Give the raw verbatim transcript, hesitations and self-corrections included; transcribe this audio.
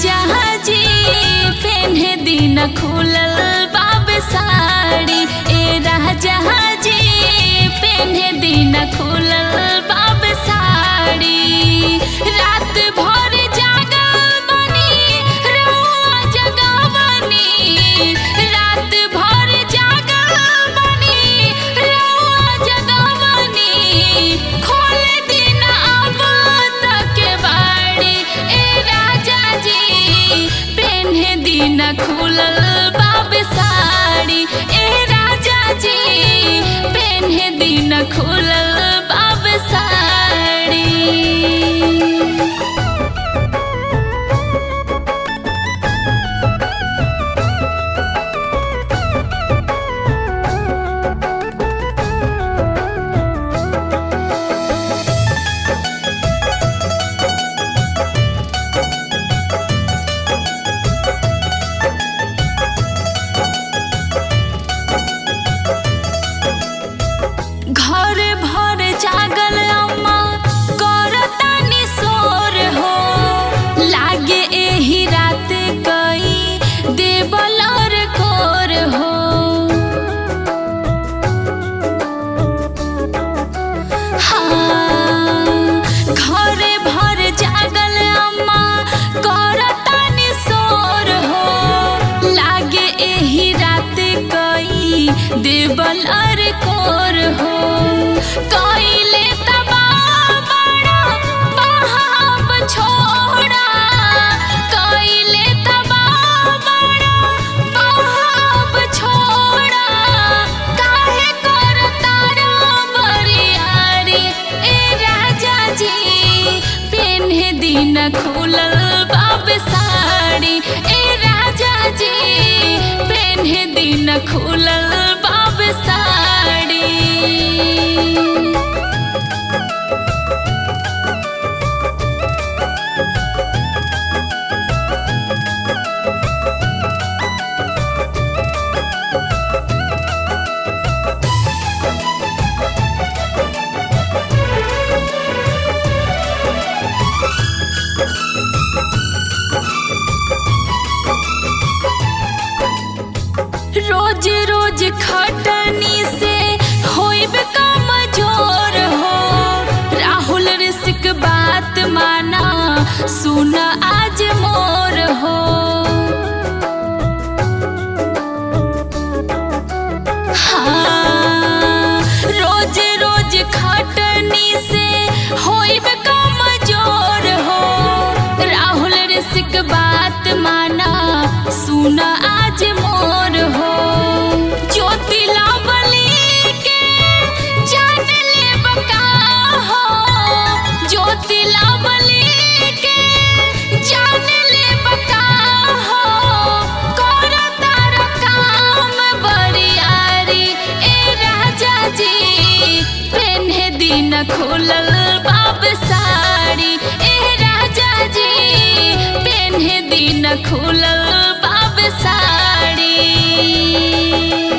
राजा जी पेन्हे दिन खुलल बाब साड़ी। ए राजा जी पेन्हे दिन खुलल बाब साड़ी। रात भर जागल बनी रउआ जगवनी। रात भर जागल बनी रउआ जगवनी। खोल दिन अब तक बाड़ी। ए राजा जी पेन्हे दिन खुलल बाब साड़ी। ए राजा जी पेन्हे दिन खुलल बाब साड़ी। घर भर जागल अम्मा करतानी शोर हो। लागे एही रात कई देवल और खोर हो। हाँ घर भर जागल अम्मा करतानी शोर हो। लागे एही रात कई देवल और खोर हो। कइले तबाह बड़ा बहाव छोड़ा। कइले तबाह बड़ा बहाव छोड़ा। काहे करतारा बरियारी। ए राजा जी पेन्हे दिन खुलल बाब साड़ी। ए राजा जी पेन्हे दिन खुलल बाब साड़ी। रोज रोज खटनी से होइब कमजोर हो। राहुल ऋषिक बात माना सुन आज मोर हो। हाँ रोज रोज खटनी से होइब कमजोर हो। राहुल ऋषिक बात माना सुन आज मोर हो। ज्योति लावली के जान ले बका हो। ज्योति लावली के जान ले बका हो। करतार काम बरियारी। ए राजा जी पेन्हे दिन खुलल बाब साड़ी। ए राजा जी पेन्हे दिन खुलल बाब साड़ी।